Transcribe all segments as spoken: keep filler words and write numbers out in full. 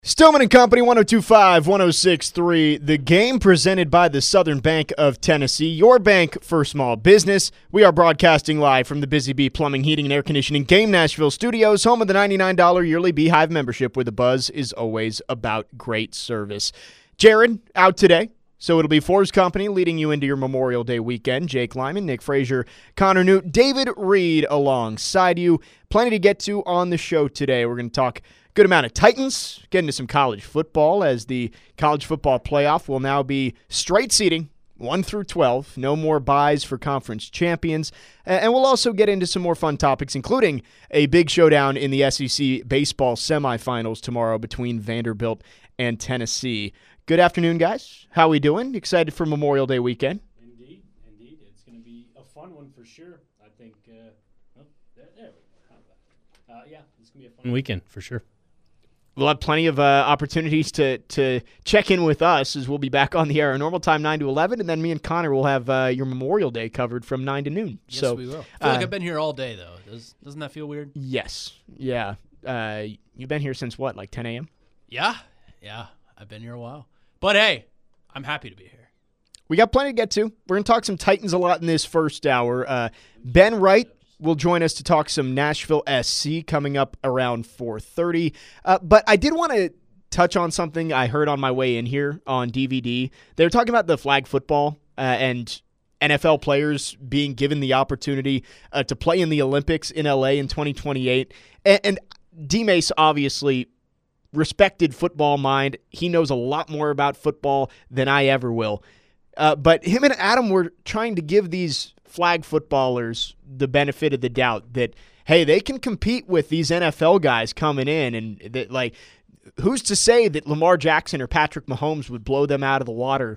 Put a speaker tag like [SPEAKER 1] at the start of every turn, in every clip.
[SPEAKER 1] Stillman and Company, one oh two point five, one oh six point three. The Game presented by the Southern Bank of Tennessee, your bank for small business. We are broadcasting live from the Busy Bee Plumbing, Heating, and Air Conditioning Game Nashville studios, home of the ninety-nine dollars yearly Beehive membership, where the buzz is always about great service. Jared out today, so it'll be Forbes Company leading you into your Memorial Day weekend. Jake Lyman, Nick Frazier, Connor Newt, David Reed alongside you. Plenty to get to on the show today. We're going to talk good amount of Titans, get into some college football, as the college football playoff will now be straight seeding, one through twelve. No more buys for conference champions. And we'll also get into some more fun topics, including a big showdown in the S E C baseball semifinals tomorrow between Vanderbilt and Tennessee. Good afternoon, guys. How we doing? Excited for Memorial Day weekend?
[SPEAKER 2] Indeed, indeed. It's going to be a fun one for sure. I think, uh, oh, there, there we go. Uh, yeah, it's going to be a fun weekend for sure.
[SPEAKER 1] We'll have plenty of uh, opportunities to to check in with us, as we'll be back on the air. Our normal time, nine to eleven, and then me and Connor will have uh, your Memorial Day covered from nine to noon.
[SPEAKER 3] Yes,
[SPEAKER 1] so,
[SPEAKER 3] we will. I feel
[SPEAKER 1] uh,
[SPEAKER 3] like I've been here all day, though. Does, doesn't that feel weird?
[SPEAKER 1] Yes. Yeah. Uh, you've been here since what, like ten a.m.?
[SPEAKER 3] Yeah. Yeah. I've been here a while. But, hey, I'm happy to be here.
[SPEAKER 1] We got plenty to get to. We're going to talk some Titans a lot in this first hour. Uh, Ben Wright will join us to talk some Nashville S C coming up around four thirty. Uh, but I did want to touch on something I heard on my way in here on D V D. They were talking about the flag football uh, and N F L players being given the opportunity uh, to play in the Olympics in L A in twenty twenty-eight. And, and D-Mace, obviously, respected football mind. He knows a lot more about football than I ever will. Uh, but him and Adam were trying to give these flag footballers the benefit of the doubt that, hey, they can compete with these N F L guys coming in, and that, like, who's to say that Lamar Jackson or Patrick Mahomes would blow them out of the water?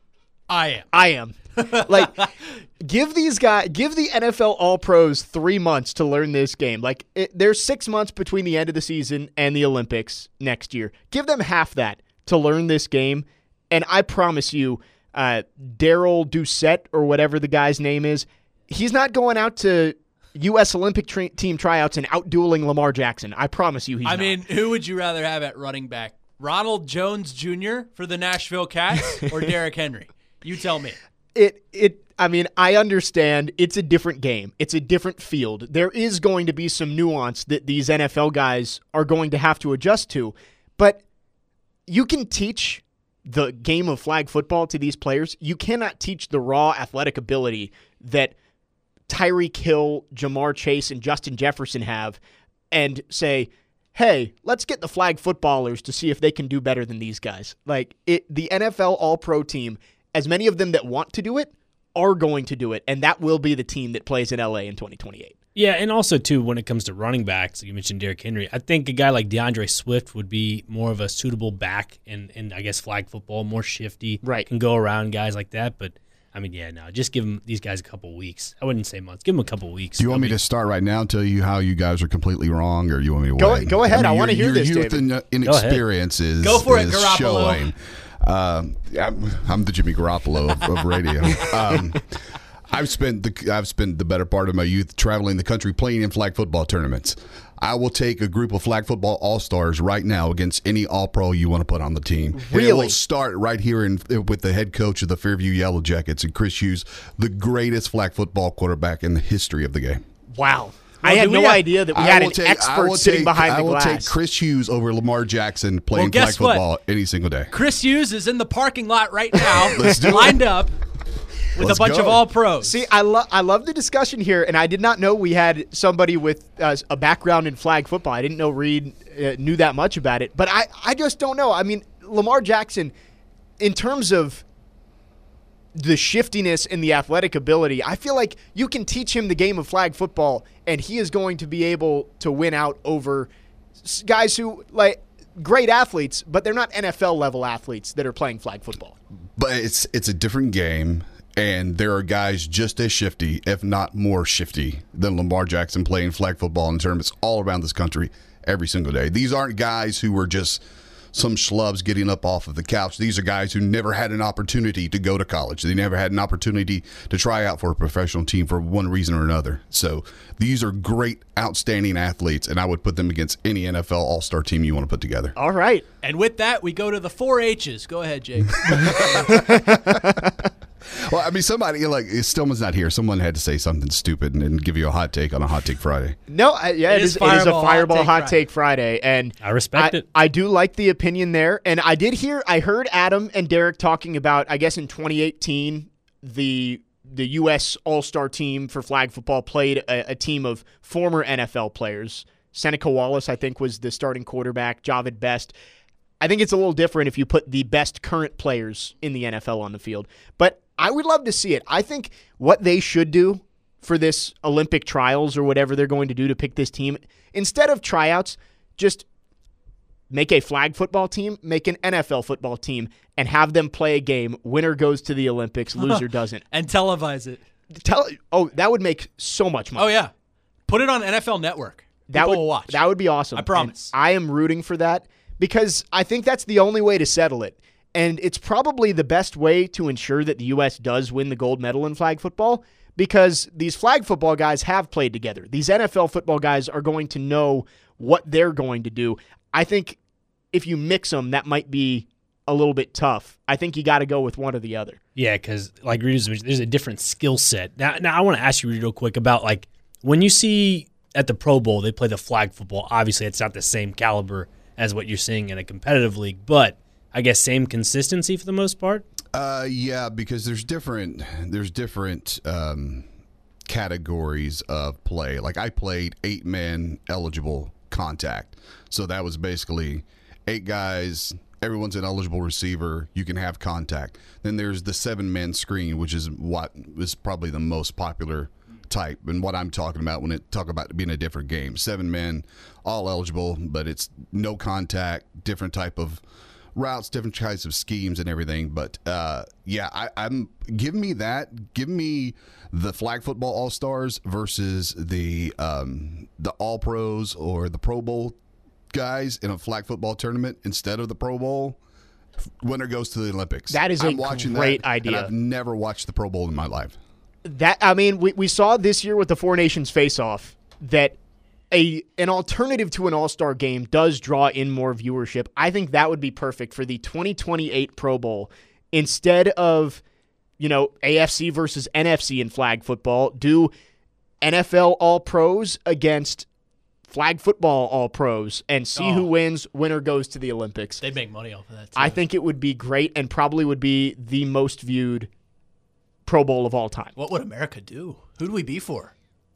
[SPEAKER 3] I am.
[SPEAKER 1] I am. Like, give these guys, give the N F L All-Pros three months to learn this game. Like, it, there's six months between the end of the season and the Olympics next year. Give them half that to learn this game, and I promise you, Uh, Daryl Doucette, or whatever the guy's name is, he's not going out to U S Olympic tra- team tryouts and out-dueling Lamar Jackson. I promise you he's
[SPEAKER 3] I
[SPEAKER 1] not.
[SPEAKER 3] mean, who would you rather have at running back? Ronald Jones Junior for the Nashville Cats or Derrick Henry? You tell me.
[SPEAKER 1] It, it, I mean, I understand it's a different game. It's a different field. There is going to be some nuance that these N F L guys are going to have to adjust to, but you can teach the game of flag football to these players. You cannot teach the raw athletic ability that Tyreek Hill, Jamar Chase, and Justin Jefferson have and say, hey, let's get the flag footballers to see if they can do better than these guys. Like, it, the N F L All-Pro team, as many of them that want to do it, are going to do it, and that will be the team that plays in L A in twenty twenty-eight.
[SPEAKER 2] Yeah, and also, too, when it comes to running backs, you mentioned Derrick Henry, I think a guy like DeAndre Swift would be more of a suitable back in, in I guess, flag football, more shifty.
[SPEAKER 1] Right.
[SPEAKER 2] Can go around guys like that. But, I mean, yeah, no, just give them, these guys a couple weeks. I wouldn't say months. Give them a couple weeks.
[SPEAKER 4] Do you want me
[SPEAKER 2] be,
[SPEAKER 4] to start right now and tell you how you guys are completely wrong, or you want me to
[SPEAKER 1] Go,
[SPEAKER 4] wait?
[SPEAKER 1] go ahead. I, mean, I want to hear
[SPEAKER 4] your
[SPEAKER 1] this,
[SPEAKER 4] youth
[SPEAKER 1] David.
[SPEAKER 4] and inexperience is,
[SPEAKER 3] Go for it,
[SPEAKER 4] is
[SPEAKER 3] Garoppolo.
[SPEAKER 4] showing. Uh, I'm, I'm the Jimmy Garoppolo of, of radio. Um, I've spent the I've spent the better part of my youth traveling the country playing in flag football tournaments. I will take a group of flag football all-stars right now against any all-pro you want to put on the team.
[SPEAKER 1] Really?
[SPEAKER 4] And it will start right here in, with the head coach of the Fairview Yellow Jackets, and Chris Hughes, the greatest flag football quarterback in the history of the game.
[SPEAKER 1] Wow.
[SPEAKER 3] Well,
[SPEAKER 1] I had
[SPEAKER 3] do
[SPEAKER 1] no
[SPEAKER 3] we have-
[SPEAKER 1] idea that we
[SPEAKER 4] I
[SPEAKER 1] had
[SPEAKER 4] will
[SPEAKER 1] an
[SPEAKER 4] take- I
[SPEAKER 1] expert
[SPEAKER 4] will
[SPEAKER 1] sitting
[SPEAKER 4] take-
[SPEAKER 1] behind
[SPEAKER 4] I
[SPEAKER 1] the
[SPEAKER 4] will
[SPEAKER 1] glass.
[SPEAKER 4] take Chris Hughes over Lamar Jackson playing
[SPEAKER 3] Well, guess
[SPEAKER 4] flag
[SPEAKER 3] what?
[SPEAKER 4] football any single day.
[SPEAKER 3] Chris Hughes is in the parking lot right now,
[SPEAKER 4] Let's do it.
[SPEAKER 3] lined up with
[SPEAKER 4] Let's
[SPEAKER 3] a bunch
[SPEAKER 4] go.
[SPEAKER 3] of all-pros.
[SPEAKER 1] See, I, lo- I love the discussion here, and I did not know we had somebody with uh, a background in flag football. I didn't know Reed uh, knew that much about it. But I, I just don't know. I mean, Lamar Jackson, in terms of the shiftiness and the athletic ability, I feel like you can teach him the game of flag football, and he is going to be able to win out over s- guys who, like, great athletes, but they're not N F L-level athletes that are playing flag football.
[SPEAKER 4] But it's it's a different game, and there are guys just as shifty, if not more shifty, than Lamar Jackson playing flag football in tournaments all around this country every single day. These aren't guys who are just some schlubs getting up off of the couch. These are guys who never had an opportunity to go to college. They never had an opportunity to try out for a professional team for one reason or another. So these are great, outstanding athletes, and I would put them against any N F L all-star team you want to put together.
[SPEAKER 1] All right.
[SPEAKER 3] And with that, we go to the four H's. Go ahead, Jake.
[SPEAKER 4] Well, I mean, somebody, like, Stillman's not here. Someone had to say something stupid and, and give you a hot take on a Hot Take Friday.
[SPEAKER 1] No, I, yeah,
[SPEAKER 3] It
[SPEAKER 1] it
[SPEAKER 3] is
[SPEAKER 1] is, it is a
[SPEAKER 3] Fireball
[SPEAKER 1] Fireball
[SPEAKER 3] Hot Take
[SPEAKER 1] Hot Take Friday. And
[SPEAKER 2] I respect
[SPEAKER 1] I,
[SPEAKER 2] it.
[SPEAKER 1] I do like the opinion there. And I did hear, I heard Adam and Derek talking about, I guess in twenty eighteen, the the U S All-Star team for flag football played a, a team of former N F L players. Seneca Wallace, I think, was the starting quarterback. Javid Best. I think it's a little different if you put the best current players in the N F L on the field. But I would love to see it. I think what they should do for this Olympic trials or whatever they're going to do to pick this team, instead of tryouts, just make a flag football team, make an N F L football team, and have them play a game. Winner goes to the Olympics, loser doesn't.
[SPEAKER 3] And televise it.
[SPEAKER 1] Tell Oh, that would make so much money.
[SPEAKER 3] Oh, yeah. Put it on N F L Network.
[SPEAKER 1] That
[SPEAKER 3] People
[SPEAKER 1] would
[SPEAKER 3] will watch.
[SPEAKER 1] That would be awesome.
[SPEAKER 3] I promise.
[SPEAKER 1] And I am rooting for that because I think that's the only way to settle it. And it's probably the best way to ensure that the U S does win the gold medal in flag football because these flag football guys have played together. These N F L football guys are going to know what they're going to do. I think if you mix them, that might be a little bit tough. I think you got to go with one or the other.
[SPEAKER 2] Yeah, because like Rudy's mentioned, there's a different skill set. Now, now I want to ask you, Rudy, real quick about like when you see at the Pro Bowl they play the flag football. Obviously, it's not the same caliber as what you're seeing in a competitive league, but I guess same consistency for the most part.
[SPEAKER 4] Uh, yeah, because there's different there's different um, categories of play. Like I played eight man eligible contact, so that was basically eight guys. Everyone's an eligible receiver. You can have contact. Then there's the seven man screen, which is what is probably the most popular type, and what I'm talking about when it talk about being a different game. Seven men, all eligible, but it's no contact, different type of routes, different types of schemes and everything. But uh, yeah, I, I'm give me that. Give me the flag football all stars versus the um, the all pros or the Pro Bowl guys in a flag football tournament instead of the Pro Bowl. Winner goes to the Olympics.
[SPEAKER 1] That is a
[SPEAKER 4] I'm watching
[SPEAKER 1] great
[SPEAKER 4] that,
[SPEAKER 1] idea.
[SPEAKER 4] And I've never watched the Pro Bowl in my life.
[SPEAKER 1] That I mean, we, we saw this year with the Four Nations face-off that a an alternative to an all-star game does draw in more viewership. I think that would be perfect for the twenty twenty-eight Pro Bowl. Instead of, you know, A F C versus N F C in flag football, do N F L All-Pros against flag football All-Pros and see
[SPEAKER 3] Oh.
[SPEAKER 1] who wins. Winner goes to the Olympics.
[SPEAKER 3] They'd make money off of that, too.
[SPEAKER 1] I think it would be great and probably would be the most viewed Pro Bowl of all time.
[SPEAKER 3] What would America do? Who'd we be for?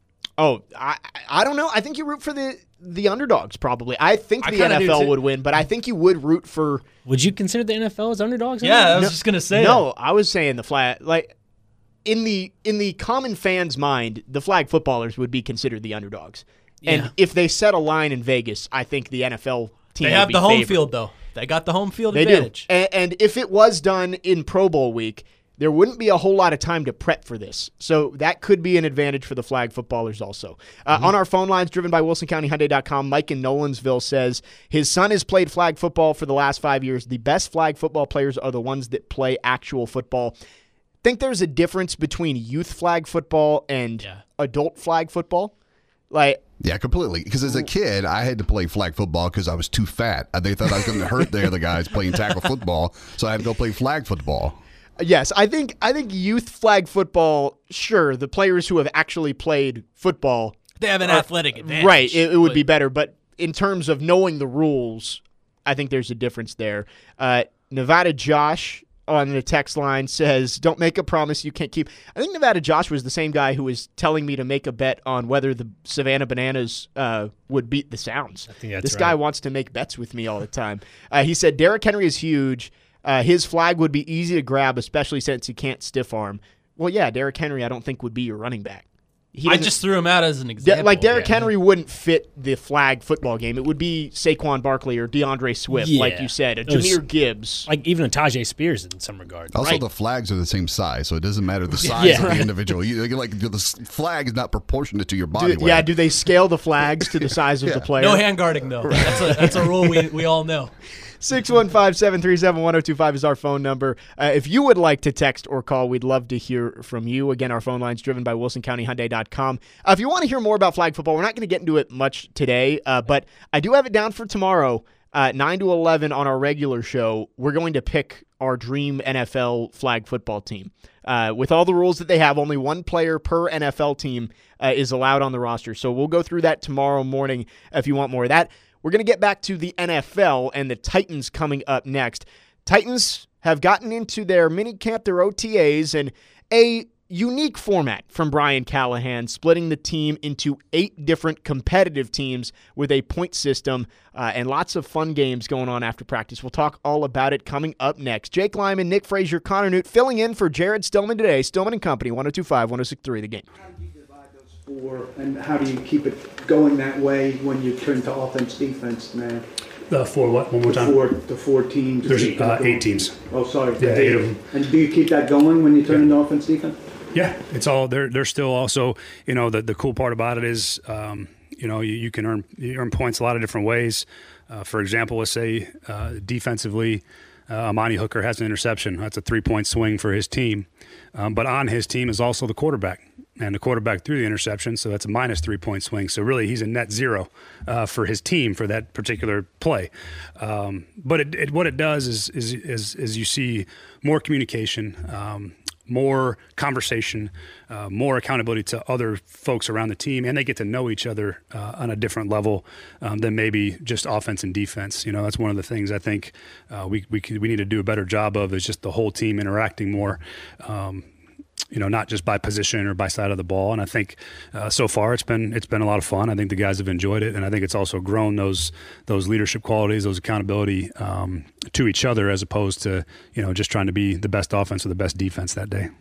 [SPEAKER 1] Oh, I I don't know. I think you root for the the underdogs probably. I think
[SPEAKER 3] I
[SPEAKER 1] the
[SPEAKER 3] kinda
[SPEAKER 1] N F L
[SPEAKER 3] do, too.
[SPEAKER 1] would win, but I think you would root for
[SPEAKER 2] Would you consider the N F L as underdogs?
[SPEAKER 3] Yeah, I was
[SPEAKER 1] No-
[SPEAKER 3] just going to say
[SPEAKER 1] No, I was saying the flag like in the in the common fan's mind, the flag footballers would be considered the underdogs.
[SPEAKER 3] Yeah.
[SPEAKER 1] And if they set a line in Vegas, I think the N F L team
[SPEAKER 3] They
[SPEAKER 1] would
[SPEAKER 3] have
[SPEAKER 1] be
[SPEAKER 3] the home
[SPEAKER 1] favored.
[SPEAKER 3] field, though. They got the home field
[SPEAKER 1] They
[SPEAKER 3] advantage.
[SPEAKER 1] do. And, and if it was done in Pro Bowl week, there wouldn't be a whole lot of time to prep for this. So that could be an advantage for the flag footballers also. Uh,
[SPEAKER 3] Mm-hmm.
[SPEAKER 1] On our phone lines, driven by Wilson County Hyundai dot com, Mike in Nolansville says his son has played flag football for the last five years. The best flag football players are the ones that play actual football. Think there's a difference between youth flag football and
[SPEAKER 3] Yeah.
[SPEAKER 1] adult flag football? Like,
[SPEAKER 4] Yeah, completely. Because as a kid, I had to play flag football because I was too fat. They thought I was going to hurt the other guys playing tackle football, so I had to go play flag football.
[SPEAKER 1] yes, I think I think youth flag football, sure, the players who have actually played football,
[SPEAKER 3] They have an
[SPEAKER 1] Or-
[SPEAKER 3] athletic advantage.
[SPEAKER 1] right, it, it would
[SPEAKER 3] but
[SPEAKER 1] be better. But in terms of knowing the rules, I think there's a difference there. Uh, Nevada Josh on the text line says, don't make a promise you can't keep. I think Nevada Josh was the same guy who was telling me to make a bet on whether the Savannah Bananas uh, would beat the Sounds.
[SPEAKER 2] I think that's
[SPEAKER 1] this guy
[SPEAKER 2] right.
[SPEAKER 1] wants to make bets with me all the time. Uh, he said Derrick Henry is huge. Uh, his flag would be easy to grab, especially since he can't stiff arm. Well, yeah, Derrick Henry I don't think would be your running back. He
[SPEAKER 3] I
[SPEAKER 1] doesn't-
[SPEAKER 3] just threw him out as an
[SPEAKER 1] De-
[SPEAKER 3] example.
[SPEAKER 1] like Derrick
[SPEAKER 2] yeah.
[SPEAKER 1] Henry wouldn't fit the flag football game. It would be Saquon Barkley or DeAndre Swift, like
[SPEAKER 2] Yeah.
[SPEAKER 1] you said, a
[SPEAKER 2] Those-
[SPEAKER 1] Jahmyr Gibbs.
[SPEAKER 2] Like even a Tajay Spears in some regard.
[SPEAKER 4] Also,
[SPEAKER 1] Right.
[SPEAKER 4] the flags are the same size, so it doesn't matter the size
[SPEAKER 2] Yeah.
[SPEAKER 4] of the individual. You, like the s- flag is not proportionate to your
[SPEAKER 1] Do-
[SPEAKER 4] body weight.
[SPEAKER 1] yeah, do they scale the flags to the size of the player?
[SPEAKER 3] No hand guarding, though. That's a, that's a rule we, we all know.
[SPEAKER 1] six one five, seven three seven, one oh two five is our phone number. Uh, if you would like to text or call, we'd love to hear from you. Again, our phone line's driven by wilson county hyundai dot com. Uh, if you want to hear more about flag football, we're not going to get into it much today, uh, but I do have it down for tomorrow, uh, nine to eleven on our regular show. We're going to pick our dream N F L flag football team. Uh, with all the rules that they have, only one player per N F L team uh, is allowed on the roster. So we'll go through that tomorrow morning if you want more of that. We're going to get back to the N F L and the Titans coming up next. Titans have gotten into their mini camp, their O T As, and a unique format from Brian Callahan, splitting the team into eight different competitive teams with a point system uh, and lots of fun games going on after practice. We'll talk all about it coming up next. Jake Lyman, Nick Frazier, Connor Newt filling in for Jared Stillman today. Stillman and Company, one oh two five, one oh six three, The Game.
[SPEAKER 5] How do you divide those four, and how do you keep it going that way when you turn to offense, defense, man?
[SPEAKER 6] The four what? One more
[SPEAKER 5] The
[SPEAKER 6] time.
[SPEAKER 5] four, the four teams.
[SPEAKER 6] There's
[SPEAKER 5] Keep
[SPEAKER 6] uh,
[SPEAKER 5] that going.
[SPEAKER 6] eight teams.
[SPEAKER 5] Oh, sorry.
[SPEAKER 6] Yeah, eight of them.
[SPEAKER 5] And do you keep that going when you turn into offense, defense?
[SPEAKER 6] Yeah, it's all. They're they're still also. You know, the the cool part about it is, um, you know, you, you can earn you earn points a lot of different ways. Uh, for example, let's say uh, defensively, uh, Amani Hooker has an interception. That's a three point swing for his team. Um, but on his team is also the quarterback. And the quarterback threw the interception, so that's a minus three-point swing. So really, he's a net zero uh, for his team for that particular play. Um, but it, it, what it does is, is, is, is you see more communication, um, more conversation, uh, more accountability to other folks around the team, and they get to know each other uh, on a different level um, than maybe just offense and defense. You know, that's one of the things I think uh, we we we need to do a better job of is just the whole team interacting more. Um, You know, not just by position or by side of the ball, and I think uh, so far it's been it's been a lot of fun. I think the guys have enjoyed it, and I think it's also grown those those leadership qualities, those accountability um, to each other, as opposed to you know just trying to be the best offense or the best defense that day.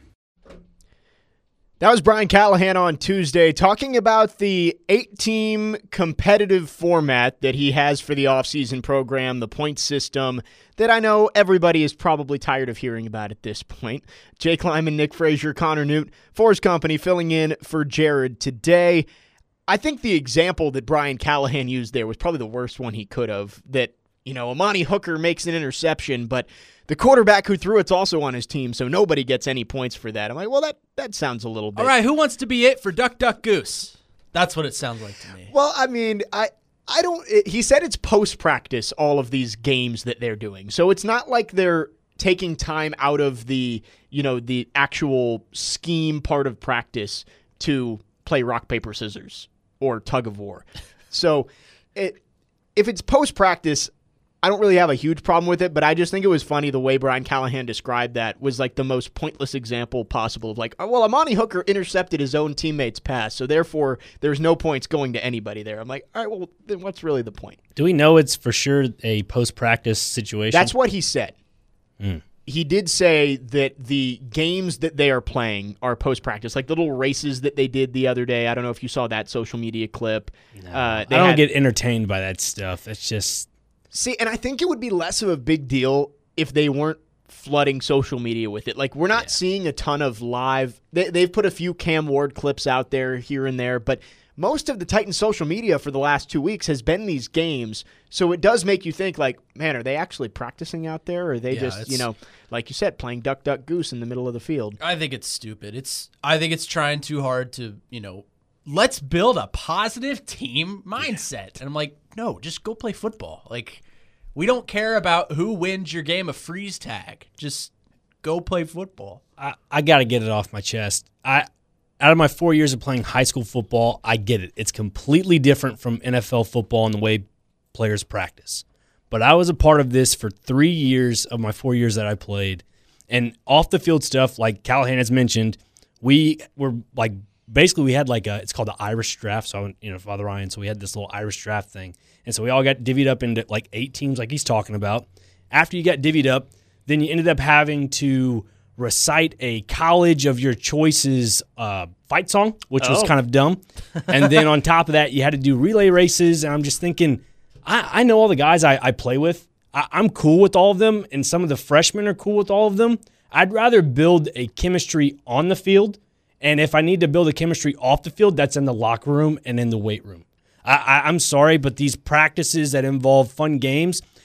[SPEAKER 1] That was Brian Callahan on Tuesday talking about the eight-team competitive format that he has for the offseason program, the point system that I know everybody is probably tired of hearing about at this point. Jake Lyman, Nick Frazier, Connor Newt, Forrest Company filling in for Jared today. I think the example that Brian Callahan used there was probably the worst one he could have, that, you know, Amani Hooker makes an interception, but the quarterback who threw it's also on his team, so nobody gets any points for that. I'm like, well, that, that sounds a little bit.
[SPEAKER 3] All right, who wants to be it for Duck, Duck, Goose? That's what it sounds like to me.
[SPEAKER 1] Well, I mean, I I don't – he said it's post-practice, all of these games that they're doing. So it's not like they're taking time out of the, you know, the actual scheme part of practice to play rock, paper, scissors or tug of war. So it, if it's post-practice – I don't really have a huge problem with it, but I just think it was funny the way Brian Callahan described that was like the most pointless example possible of like, oh, well, Amani Hooker intercepted his own teammate's pass, so therefore there's no points going to anybody there. I'm like, all right, well, then what's really the point?
[SPEAKER 2] Do we know it's for sure a post-practice situation?
[SPEAKER 1] That's what he said. Mm. He did say that the games that they are playing are post-practice, like little races that they did the other day. I don't know if you saw that social media clip.
[SPEAKER 2] No,
[SPEAKER 1] uh,
[SPEAKER 2] I don't
[SPEAKER 1] had,
[SPEAKER 2] get entertained by that stuff. It's just...
[SPEAKER 1] See, and I think it would be less of a big deal if they weren't flooding social media with it. Like, we're not yeah. seeing a ton of live. They, they've put a few Cam Ward clips out there here and there, but most of the Titans social media for the last two weeks has been these games. So it does make you think, like, man, are they actually practicing out there? Or are they yeah, just, you know, like you said, playing duck, duck, goose in the middle of the field?
[SPEAKER 3] I think it's stupid. It's I think it's trying too hard to, you know, let's build a positive team mindset. And I'm like, no, just go play football. Like, we don't care about who wins your game of freeze tag. Just go play football.
[SPEAKER 2] I, I got to get it off my chest. I out of my four years of playing high school football, I get it. It's completely different from N F L football in the way players practice. But I was a part of this for three years of my four years that I played. And off the field stuff, like Callahan has mentioned, we were like, basically we had like a, it's called the Irish draft. So, you know, Father Ryan, so we had this little Irish draft thing. And so we all got divvied up into like eight teams like he's talking about. After you got divvied up, then you ended up having to recite a college of your choices uh, fight song, which oh. was kind of dumb. And then on top of that, you had to do relay races. And I'm just thinking, I, I know all the guys I, I play with. I, I'm cool with all of them, and some of the freshmen are cool with all of them. I'd rather build a chemistry on the field, and if I need to build a chemistry off the field, that's in the locker room and in the weight room. I, I, I'm sorry, but these practices that involve fun games,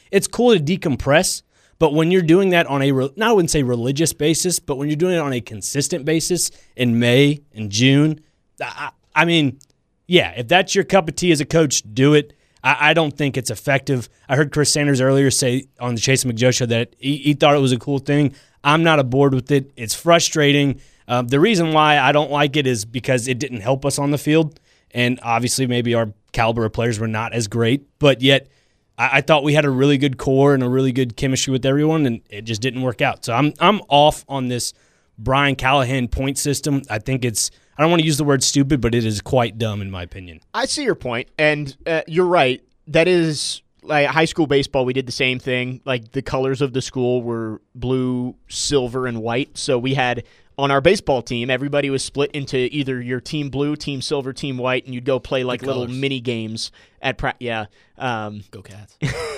[SPEAKER 2] it's cool to decompress, but when you're doing that on a, re- not I wouldn't say religious basis, but when you're doing it on a consistent basis in May and June, I, I mean, yeah, if that's your cup of tea as a coach, do it. I, I don't think it's effective. I heard Chris Sanders earlier say on the Chase McJoe show that he, he thought it was a cool thing. I'm not aboard with it. It's frustrating. Um, the reason why I don't like it is because it didn't help us on the field, and obviously maybe our caliber of players were not as great, but yet I, I thought we had a really good core and a really good chemistry with everyone, and it just didn't work out. So I'm I'm off on this Brian Callahan point system. I think it's I don't want to use the word stupid, but it is quite dumb in my opinion.
[SPEAKER 1] I see your point, and uh, you're right. That is like high school baseball. We did the same thing. Like the colors of the school were blue, silver, and white. So we had on our baseball team, everybody was split into either your team blue, team silver, team white, and you'd go play like little mini games at pra- yeah. Um,
[SPEAKER 3] Go Cats.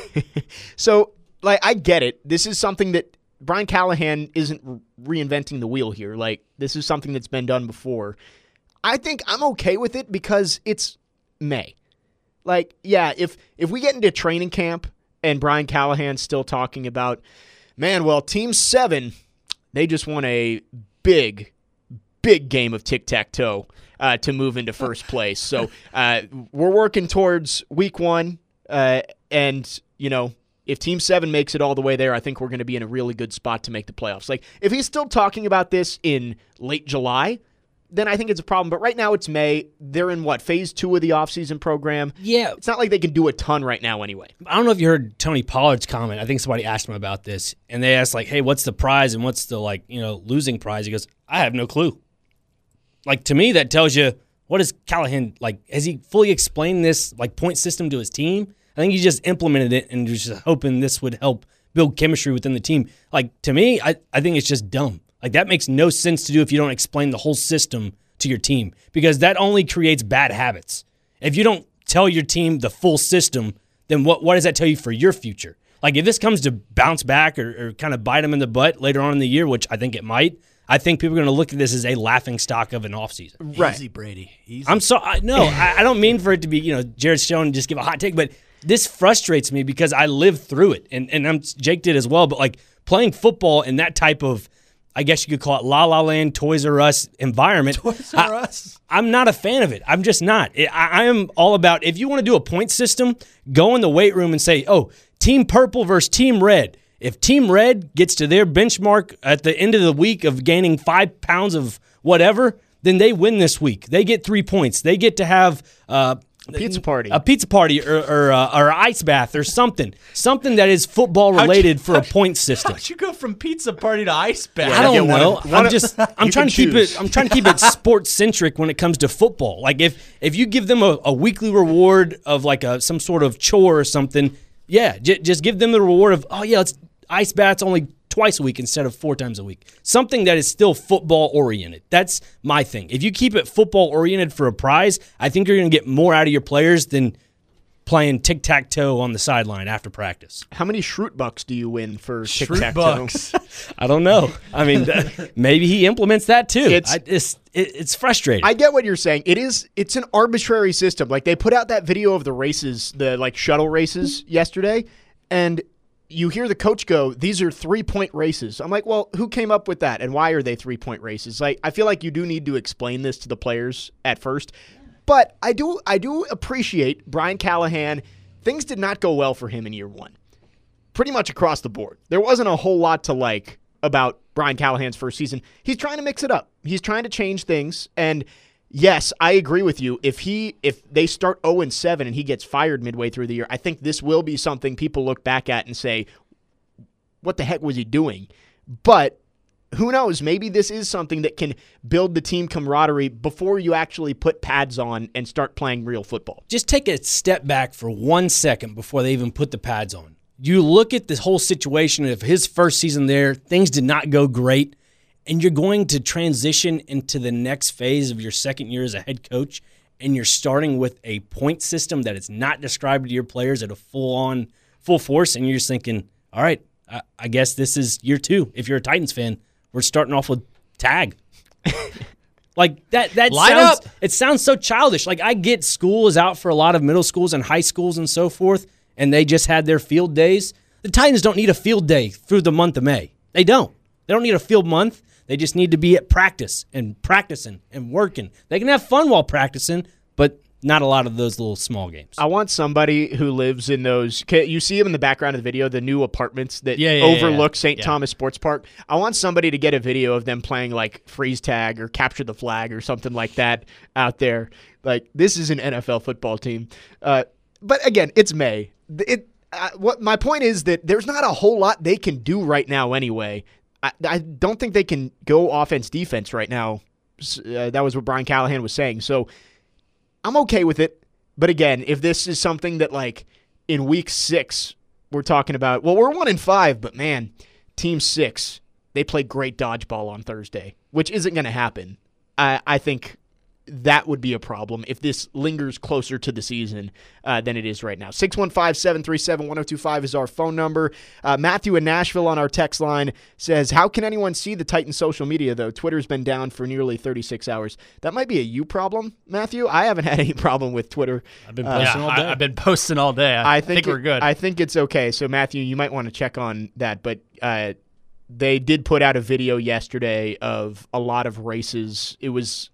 [SPEAKER 1] so like I get it. This is something that Brian Callahan isn't re- reinventing the wheel here. Like this is something that's been done before. I think I'm okay with it because it's May. Like, yeah, if if we get into training camp and Brian Callahan's still talking about, man, well, Team seven, they just won a big, big game of tic-tac-toe uh, to move into first place. So uh, we're working towards week one, uh, and, you know, if Team seven makes it all the way there, I think we're going to be in a really good spot to make the playoffs. Like, if he's still talking about this in late July, then I think it's a problem. But right now it's May. They're in, what, phase two of the offseason program?
[SPEAKER 2] Yeah.
[SPEAKER 1] It's not like they can do a ton right now anyway.
[SPEAKER 2] I don't know if you heard Tony Pollard's comment. I think somebody asked him about this, and they asked, like, hey, what's the prize and what's the, like, you know, losing prize? He goes, I have no clue. Like, to me, that tells you, what is Callahan, like, has he fully explained this, like, point system to his team? I think he just implemented it and was just hoping this would help build chemistry within the team. Like, to me, I, I think it's just dumb. Like, that makes no sense to do if you don't explain the whole system to your team, because that only creates bad habits. If you don't tell your team the full system, then what, what does that tell you for your future? Like, if this comes to bounce back or, or kind of bite them in the butt later on in the year, which I think it might, I think people are going to look at this as a laughing stock of an offseason.
[SPEAKER 1] Right.
[SPEAKER 3] Easy, Brady. Easy.
[SPEAKER 2] I'm so I, no, I, I don't mean for it to be, you know, Jared Stone just give a hot take, but this frustrates me because I lived through it, and and I'm Jake did as well. But like playing football in that type of, I guess you could call it La La Land, Toys R Us environment.
[SPEAKER 3] Toys R Us.
[SPEAKER 2] I, I'm not a fan of it. I'm just not. I, I am all about, if you want to do a point system, go in the weight room and say, oh, Team Purple versus Team Red. If Team Red gets to their benchmark at the end of the week of gaining five pounds of whatever, then they win this week. They get three points. They get to have uh,
[SPEAKER 1] A pizza party.
[SPEAKER 2] a pizza party, or or, uh, or ice bath, or something, something that is football related for a point system.
[SPEAKER 3] How'd you go from pizza party to ice bath?
[SPEAKER 2] I don't
[SPEAKER 1] get one
[SPEAKER 2] know.
[SPEAKER 1] of- one
[SPEAKER 2] I'm
[SPEAKER 1] of-
[SPEAKER 2] just I'm
[SPEAKER 1] you
[SPEAKER 2] trying
[SPEAKER 1] can
[SPEAKER 2] to keep
[SPEAKER 1] choose.
[SPEAKER 2] it I'm trying to keep it sports centric when it comes to football. Like if if you give them a, a weekly reward of like a some sort of chore or something, yeah, j- just give them the reward of, oh yeah, let's ice baths only twice a week instead of four times a week. Something that is still football oriented. That's my thing. If you keep it football oriented for a prize, I think you're going to get more out of your players than playing tic-tac-toe on the sideline after practice.
[SPEAKER 1] How many Shroot Bucks do you win for
[SPEAKER 3] Shroot
[SPEAKER 1] tic-tac-toe?
[SPEAKER 3] Bucks.
[SPEAKER 2] I don't know. I mean, th- maybe he implements that too.
[SPEAKER 1] It's-
[SPEAKER 2] I, it's it, it's frustrating.
[SPEAKER 1] I get what you're saying. It is. It's an arbitrary system. Like they put out that video of the races, the like shuttle races yesterday, and you hear the coach go, "These are three-point races." I'm like, well, who came up with that, and why are they three-point races? Like, I feel like you do need to explain this to the players at first. But I do, I do appreciate Brian Callahan. Things did not go well for him in year one, pretty much across the board. There wasn't a whole lot to like about Brian Callahan's first season. He's trying to mix it up. He's trying to change things. And yes, I agree with you. If he, if they start oh and seven and he gets fired midway through the year, I think this will be something people look back at and say, "What the heck was he doing?" But who knows? Maybe this is something that can build the team camaraderie before you actually put pads on and start playing real football.
[SPEAKER 2] Just take a step back for one second before they even put the pads on. You look at this whole situation of his first season there, things did not go great, and you're going to transition into the next phase of your second year as a head coach, and you're starting with a point system that is not described to your players at a full-on, full force, and you're just thinking, all right, I, I guess this is year two. If you're a Titans fan, we're starting off with tag. Like that that
[SPEAKER 3] Line
[SPEAKER 2] sounds
[SPEAKER 3] up.
[SPEAKER 2] it sounds so childish. Like I get school is out for a lot of middle schools and high schools and so forth, and they just had their field days. The Titans don't need a field day through the month of May. They don't. They don't need a field month. They just need to be at practice and practicing and working. They can have fun while practicing, but not a lot of those little small games.
[SPEAKER 1] I want somebody who lives in those – you see them in the background of the video, the new apartments that
[SPEAKER 3] yeah, yeah,
[SPEAKER 1] overlook
[SPEAKER 3] yeah, yeah.
[SPEAKER 1] Saint
[SPEAKER 3] Yeah.
[SPEAKER 1] Thomas Sports Park. I want somebody to get a video of them playing like freeze tag or capture the flag or something like that out there. Like, this is an N F L football team. Uh, but, again, it's May. It uh, what my point is that there's not a whole lot they can do right now anyway. I, I don't think they can go offense-defense right now. Uh, that was what Brian Callahan was saying. So – I'm okay with it, but again, if this is something that like in week six we're talking about, well, we're one in five, but man, team six, they played great dodgeball on Thursday, which isn't going to happen. I, I think that would be a problem if this lingers closer to the season uh, than it is right now. six one five, seven three seven, one oh two five is our phone number. Uh, Matthew in Nashville on our text line says, how can anyone see the Titans' social media, though? Twitter's been down for nearly thirty-six hours. That might be a you problem, Matthew. I haven't had any problem with Twitter.
[SPEAKER 2] I've been
[SPEAKER 1] Uh,
[SPEAKER 2] posting
[SPEAKER 3] Yeah,
[SPEAKER 2] all day.
[SPEAKER 3] I, I've been posting all day. I,
[SPEAKER 1] I think,
[SPEAKER 3] think we're
[SPEAKER 1] it-
[SPEAKER 3] good.
[SPEAKER 1] I think it's okay. So, Matthew, you might want to check on that. But uh, they did put out a video yesterday of a lot of races. It was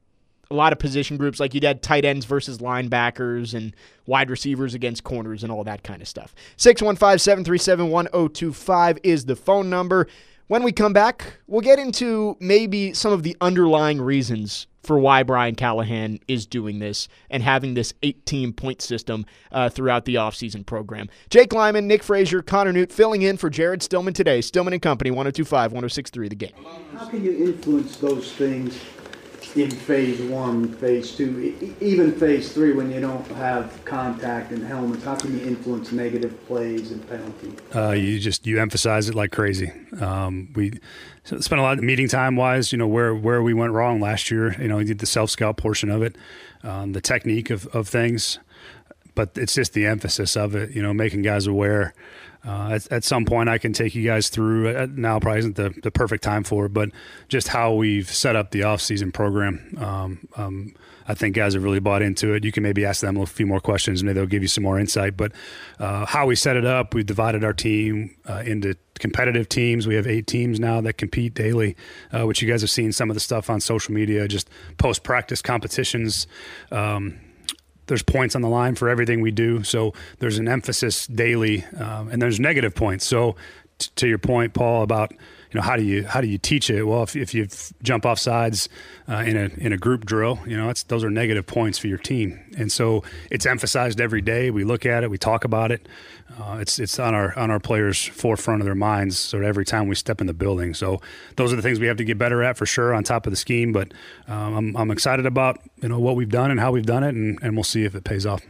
[SPEAKER 1] a lot of position groups, like you'd had tight ends versus linebackers and wide receivers against corners and all that kind of stuff. six one five, seven three seven, one oh two five is the phone number. When we come back, we'll get into maybe some of the underlying reasons for why Brian Callahan is doing this and having this eight-team point system uh, throughout the offseason program. Jake Lyman, Nick Frazier, Connor Newt filling in for Jared Stillman today. Stillman and Company, one oh two five, one oh six three, The Game.
[SPEAKER 5] How can you influence those things in phase one, phase two, e- even phase three when you don't have contact and helmets? How can you influence negative plays and penalties?
[SPEAKER 6] Uh, you just you emphasize it like crazy. Um, we spent a lot of meeting time wise, you know, where where we went wrong last year. You know, we did the self scout portion of it, um, the technique of, of things, but it's just the emphasis of it. You know, making guys aware. Uh, at, at some point, I can take you guys through. Uh, now probably isn't the, the perfect time for it, but just how we've set up the off-season program. Um, um, I think guys have really bought into it. You can maybe ask them a few more questions, maybe they'll give you some more insight. But uh, how we set it up, we divided our team uh, into competitive teams. We have eight teams now that compete daily, uh, which you guys have seen some of the stuff on social media, just post-practice competitions. Um, There's points on the line for everything we do, so there's an emphasis daily, um, and there's negative points. So, t- to your point, Paul, about you know how do you how do you teach it? Well, if, if you jump off sides uh, in a in a group drill, you know it's, those are negative points for your team, and so it's emphasized every day. We look at it, we talk about it. Uh, it's it's on our on our players' forefront of their minds. So every time we step in the building, so those are the things we have to get better at for sure. On top of the scheme, but um, I'm I'm excited about you know what we've done and how we've done it, and, and we'll see if it pays off.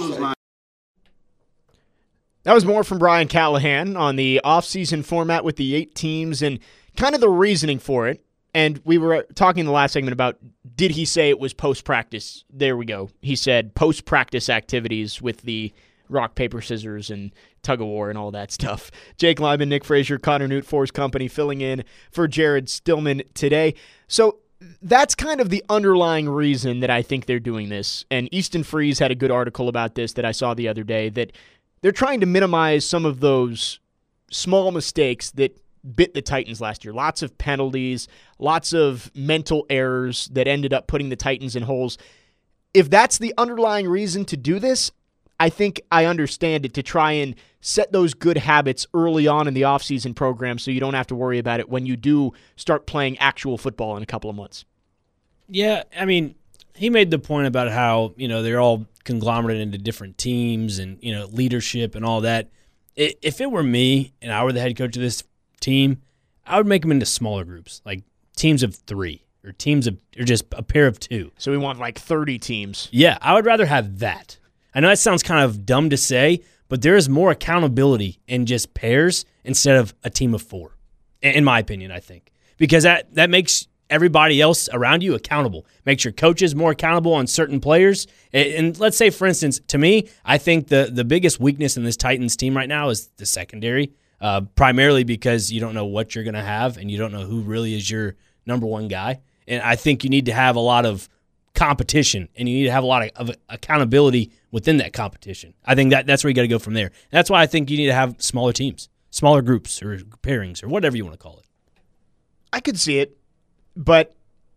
[SPEAKER 1] That was more from Brian Callahan on the offseason format with the eight teams and kind of the reasoning for it. And we were talking in the last segment about, did he say it was post-practice? There we go. He said post-practice activities with the rock, paper, scissors, and tug-of-war and all that stuff. Jake Lyman, Nick Frazier, Connor Newt, Force Company filling in for Jared Stillman today. So that's kind of the underlying reason that I think they're doing this. And Easton Freeze had a good article about this that I saw the other day, that they're trying to minimize some of those small mistakes that bit the Titans last year. Lots of penalties, lots of mental errors that ended up putting the Titans in holes. If that's the underlying reason to do this, I think I understand it, to try and set those good habits early on in the offseason program so you don't have to worry about it when you do start playing actual football in a couple of months.
[SPEAKER 2] Yeah, I mean, he made the point about how, you know, they're all conglomerated into different teams and, you know, leadership and all that. If it were me and I were the head coach of this team, I would make them into smaller groups, like teams of three or teams of, or just a pair of two.
[SPEAKER 1] So we want like thirty teams.
[SPEAKER 2] Yeah, I would rather have that. I know that sounds kind of dumb to say, but there is more accountability in just pairs instead of a team of four, in my opinion, I think. Because that, that makes everybody else around you accountable. Makes your coaches more accountable on certain players. And let's say, for instance, to me, I think the, the biggest weakness in this Titans team right now is the secondary, uh, primarily because you don't know what you're going to have and you don't know who really is your number one guy. And I think you need to have a lot of competition and you need to have a lot of, of accountability within that competition. I think that that's where you got to go from there. That's why I think you need to have smaller teams, smaller groups or pairings or whatever you want to call it.
[SPEAKER 1] I could see it, but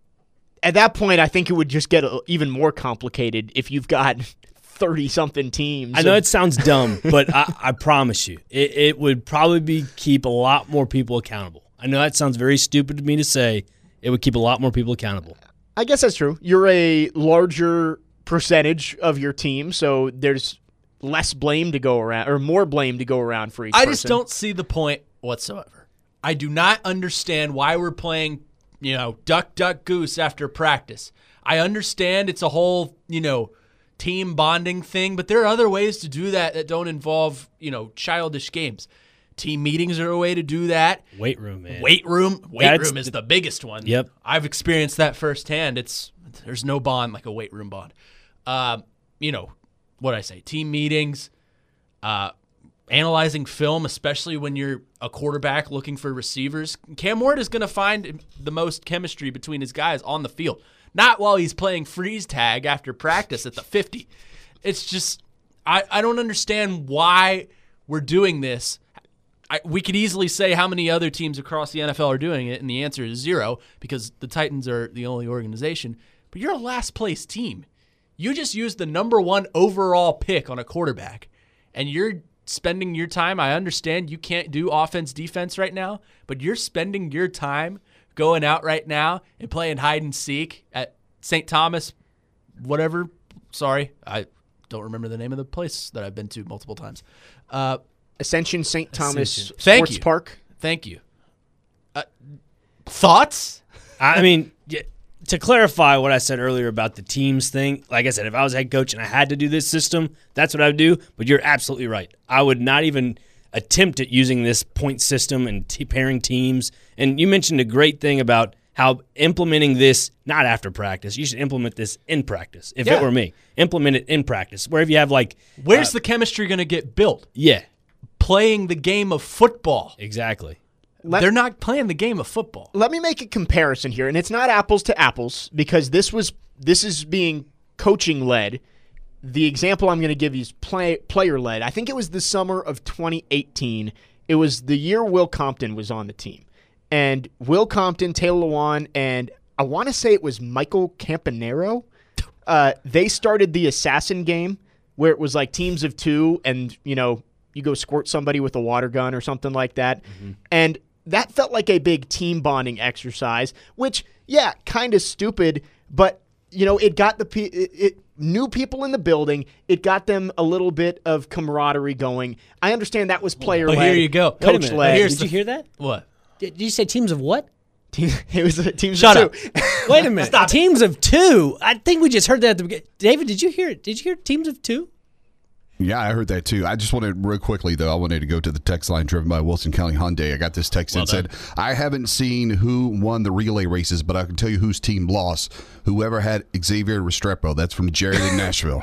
[SPEAKER 1] at that point, I think it would just get even more complicated if you've got thirty-something teams.
[SPEAKER 2] I know it sounds dumb, but I, I promise you, it, it would probably be keep a lot more people accountable. I know that sounds very stupid to me to say. It would keep a lot more people accountable.
[SPEAKER 1] I guess that's true. You're a larger percentage of your team, so there's less blame to go around, or more blame to go around for each
[SPEAKER 3] I
[SPEAKER 1] person.
[SPEAKER 3] just don't see the point whatsoever. I do not understand why we're playing, you know, duck, duck, goose after practice. I understand it's a whole, you know, team bonding thing, but there are other ways to do that that don't involve, you know, childish games. Team meetings are a way to do that.
[SPEAKER 2] Weight room, man.
[SPEAKER 3] Weight room. Weight
[SPEAKER 2] That's
[SPEAKER 3] room is
[SPEAKER 2] the-
[SPEAKER 3] the biggest one.
[SPEAKER 2] Yep.
[SPEAKER 3] I've experienced that firsthand. It's there's no bond like a weight room bond. Um, you know, what I say, team meetings, uh, analyzing film, especially when you're a quarterback looking for receivers. Cam Ward is going to find the most chemistry between his guys on the field, not while he's playing freeze tag after practice at the fifty. It's just, I, I don't understand why we're doing this. I, we could easily say how many other teams across the N F L are doing it, and the answer is zero because the Titans are the only organization. But you're a last-place team. You just used the number one overall pick on a quarterback, and you're spending your time. I understand you can't do offense, defense right now, but you're spending your time going out right now and playing hide and seek at Saint Thomas, whatever. Sorry, I don't remember the name of the place that I've been to multiple times. Uh,
[SPEAKER 1] Ascension Saint Thomas
[SPEAKER 3] Ascension. Thank
[SPEAKER 1] Sports
[SPEAKER 3] you.
[SPEAKER 1] Park.
[SPEAKER 3] Thank you. Uh, thoughts?
[SPEAKER 2] I mean, yeah, to clarify what I said earlier about the teams thing, like I said, if I was head coach and I had to do this system, that's what I would do. But you're absolutely right. I would not even attempt at using this point system and t- pairing teams. And you mentioned a great thing about how implementing this, not after practice, you should implement this in practice. If
[SPEAKER 3] Yeah.
[SPEAKER 2] it were me, implement it in practice. Where if you have like,
[SPEAKER 3] Where's
[SPEAKER 2] uh,
[SPEAKER 3] the chemistry going to get built?
[SPEAKER 2] yeah,
[SPEAKER 3] Playing the game of football.
[SPEAKER 2] exactly.
[SPEAKER 1] Let-
[SPEAKER 3] They're not playing the game of football.
[SPEAKER 1] Let me make a comparison here, and it's not apples to apples because this was this is being coaching led. The example I'm going to give you is play, player led. I think it was the summer of twenty eighteen. It was the year Will Compton was on the team, and Will Compton, Taylor Lewan, and I want to say it was Michael Campanaro. Uh, they started the assassin game where it was like teams of two, and you know you go squirt somebody with a water gun or something like that, and that felt like a big team bonding exercise, which, yeah, kind of stupid, but, you know, it got the pe- it, it new people in the building. It got them a little bit of camaraderie going. I understand that was player-led.
[SPEAKER 3] But here you go.
[SPEAKER 2] Wait a minute.
[SPEAKER 1] Coach-led.
[SPEAKER 3] Here's
[SPEAKER 2] Did
[SPEAKER 3] the-
[SPEAKER 2] you hear that?
[SPEAKER 3] What?
[SPEAKER 2] Did did you say teams of what?
[SPEAKER 1] It was a teams
[SPEAKER 3] Shut
[SPEAKER 1] of
[SPEAKER 3] up.
[SPEAKER 1] two.
[SPEAKER 2] Wait a minute. Teams of two. I think we just heard that at the beginning. David, did you hear it? Did you hear teams of two?
[SPEAKER 4] Yeah, I heard that too. I just wanted, real quickly, though, I wanted to go to the text line driven by Wilson County Hyundai. I got this text
[SPEAKER 3] Well
[SPEAKER 4] that said, I haven't seen who won the relay races, but I can tell you whose team lost. Whoever had Xavier Restrepo. That's from Jared in Nashville.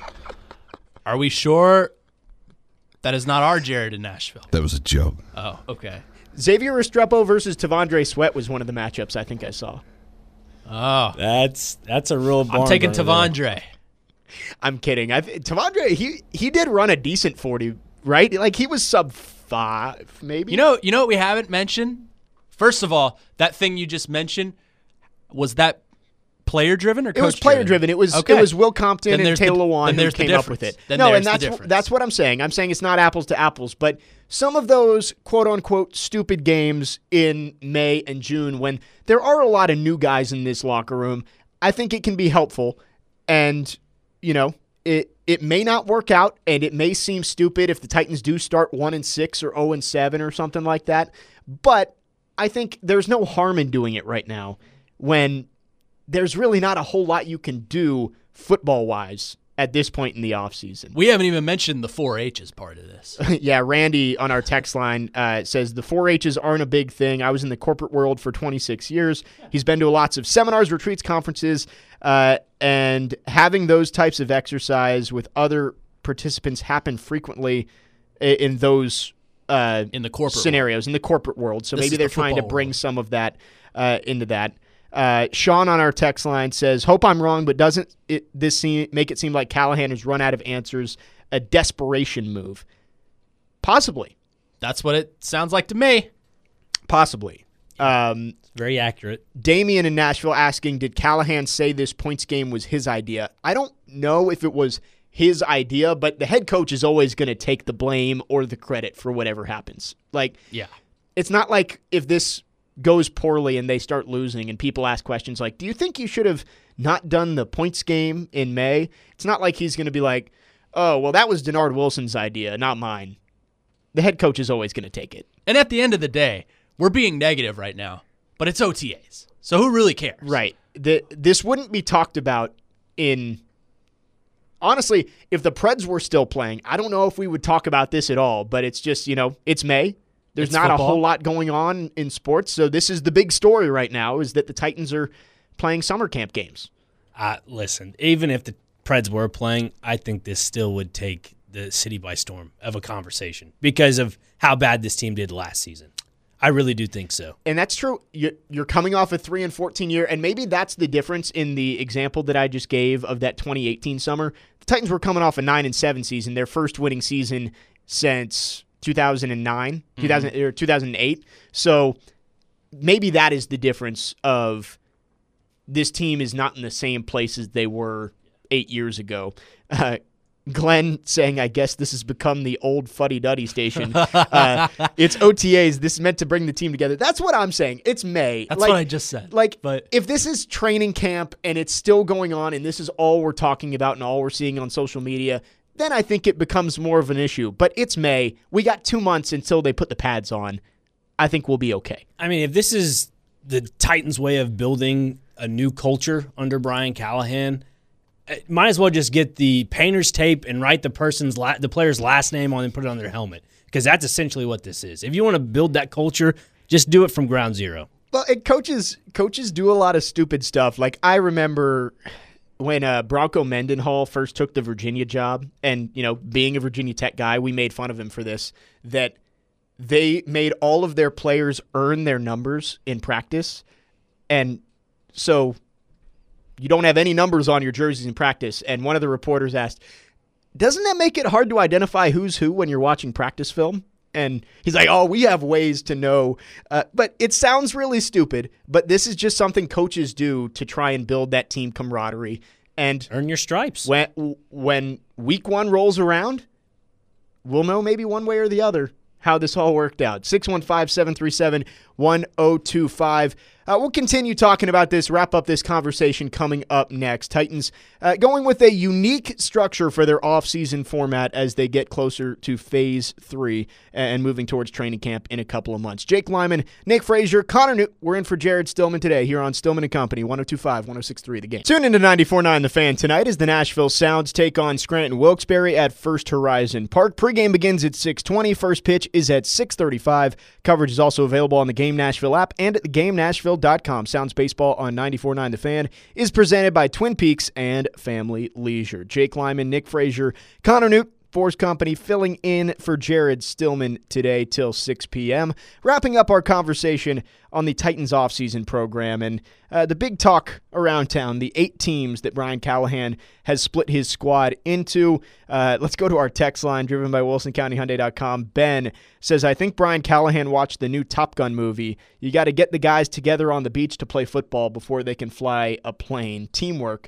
[SPEAKER 3] Are we sure that is not our Jared in Nashville?
[SPEAKER 4] That was a joke.
[SPEAKER 3] Oh, okay.
[SPEAKER 1] Xavier Restrepo versus Tavondre Sweat was one of the matchups I think I saw.
[SPEAKER 3] Oh,
[SPEAKER 2] That's that's a real barn
[SPEAKER 3] I'm taking
[SPEAKER 2] burner there.
[SPEAKER 3] Tavondre.
[SPEAKER 1] I'm kidding. I Tavondre, he he did run a decent forty, right? Like he was sub five, maybe.
[SPEAKER 3] You know, you know what we haven't mentioned? First of all, that thing you just mentioned, was that player driven or
[SPEAKER 1] It
[SPEAKER 3] coach
[SPEAKER 1] was player driven. It was
[SPEAKER 3] Okay.
[SPEAKER 1] it was Will Compton
[SPEAKER 3] Then
[SPEAKER 1] and
[SPEAKER 3] there's the-
[SPEAKER 1] Taylor Lewan
[SPEAKER 3] then
[SPEAKER 1] who
[SPEAKER 3] there's the
[SPEAKER 1] came up with
[SPEAKER 3] difference.
[SPEAKER 1] it.
[SPEAKER 3] Then
[SPEAKER 1] no,
[SPEAKER 3] there's
[SPEAKER 1] and
[SPEAKER 3] the
[SPEAKER 1] that's
[SPEAKER 3] difference.
[SPEAKER 1] that's what I'm saying. I'm saying it's not apples to apples, but some of those quote unquote stupid games in May and June when there are a lot of new guys in this locker room, I think it can be helpful. And you know, it it may not work out, and it may seem stupid if the Titans do start one and six or zero and seven or something like that. But I think there's no harm in doing it right now when there's really not a whole lot you can do football-wise at this point in the offseason.
[SPEAKER 3] We haven't even mentioned the four H's part of this.
[SPEAKER 1] Yeah, Randy on our text line uh, says the four H's aren't a big thing. I was in the corporate world for twenty-six years. He's been to lots of seminars, retreats, conferences, uh, and having those types of exercise with other participants happen frequently i- in those uh,
[SPEAKER 3] In the corporate
[SPEAKER 1] scenarios, in the corporate world. So
[SPEAKER 3] This
[SPEAKER 1] maybe
[SPEAKER 3] is
[SPEAKER 1] they're
[SPEAKER 3] the
[SPEAKER 1] trying to
[SPEAKER 3] football
[SPEAKER 1] bring
[SPEAKER 3] world.
[SPEAKER 1] some of that uh, into that. Uh, Sean on our text line says, hope I'm wrong, but doesn't it, this seem, make it seem like Callahan has run out of answers, a desperation move? Possibly.
[SPEAKER 3] That's what it sounds like to me.
[SPEAKER 1] Possibly. Um,
[SPEAKER 2] Very accurate.
[SPEAKER 1] Damian in Nashville asking, did Callahan say this points game was his idea? I don't know if it was his idea, but the head coach is always going to take the blame or the credit for whatever happens. Like,
[SPEAKER 3] Yeah.
[SPEAKER 1] it's not like if this goes poorly and they start losing and people ask questions like, do you think you should have not done the points game in May? It's not like he's going to be like, oh, well, that was Denard Wilson's idea, not mine. The head coach is always going to take it.
[SPEAKER 3] And at the end of the day, we're being negative right now, but it's O T As. So who really cares?
[SPEAKER 1] Right. The, this wouldn't be talked about in... Honestly, if the Preds were still playing, I don't know if we would talk about this at all, but it's just, you know, it's May. There's
[SPEAKER 3] It's
[SPEAKER 1] not
[SPEAKER 3] football.
[SPEAKER 1] a whole lot going on in sports, so this is the big story right now is that the Titans are playing summer camp games.
[SPEAKER 2] Uh, listen, even if the Preds were playing, I think this still would take the city by storm of a conversation because of how bad this team did last season. I really do think so.
[SPEAKER 1] And that's true. You- You're coming off a three and fourteen year, and maybe that's the difference in the example that I just gave of that twenty eighteen summer. The Titans were coming off a nine and seven season, their first winning season since two thousand nine,
[SPEAKER 3] Mm-hmm.
[SPEAKER 1] two thousand or two thousand eight. So maybe that is the difference of this team is not in the same place as they were eight years ago. Uh, Glenn saying, I guess this has become the old fuddy-duddy station. Uh, it's O T As. This is meant to bring the team together. That's what I'm saying. It's May.
[SPEAKER 3] That's
[SPEAKER 1] Like-
[SPEAKER 3] what I just said.
[SPEAKER 1] Like,
[SPEAKER 3] but
[SPEAKER 1] if this is training camp and it's still going on and this is all we're talking about and all we're seeing on social media, then I think it becomes more of an issue. But it's May. We got two months until they put the pads on. I think we'll be okay.
[SPEAKER 2] I mean, if this is the Titans' way of building a new culture under Brian Callahan, it might as well just get the painter's tape and write the person's la- the player's last name on and put it on their helmet, because that's essentially what this is. If you want to build that culture, just do it from ground zero.
[SPEAKER 1] Well, and coaches coaches do a lot of stupid stuff. Like, I remember when uh, Bronco Mendenhall first took the Virginia job, and, you know, being a Virginia Tech guy, we made fun of him for this, that they made all of their players earn their numbers in practice. And so you don't have any numbers on your jerseys in practice. And one of the reporters asked, doesn't that make it hard to identify who's who when you're watching practice film? And he's like, oh, we have ways to know. Uh, but it sounds really stupid, but this is just something coaches do to try and build that team camaraderie. And
[SPEAKER 2] Earn your stripes.
[SPEAKER 1] when, when week one rolls around, we'll know maybe one way or the other how this all worked out. six one five, seven three seven, one oh two five. Uh, we'll continue talking about this, wrap up this conversation coming up next. Titans uh, going with a unique structure for their offseason format as they get closer to phase three and moving towards training camp in a couple of months. Jake Lyman, Nick Frazier, Connor Newt, we're in for Jared Stillman today here on Stillman and Company, one oh two five, one oh six three The Game. Tune into ninety-four point nine The Fan tonight as the Nashville Sounds take on Scranton Wilkes-Barre at First Horizon Park. Pregame begins at six twenty. First pitch is at six thirty-five. Coverage is also available on the Game Nashville app and at the game nashville dot com. Sounds Baseball on ninety-four point nine The Fan is presented by Twin Peaks and Family Leisure. Jake Lyman, Nick Frazier, Connor Newt, Force Company filling in for Jared Stillman today till six p.m. Wrapping up our conversation on the Titans offseason program and uh, the big talk around town, the eight teams that Brian Callahan has split his squad into. Uh, let's go to our text line driven by Wilson County Hyundai dot com. Ben says, I think Brian Callahan watched the new Top Gun movie. You got to get the guys together on the beach to play football before they can fly a plane. Teamwork.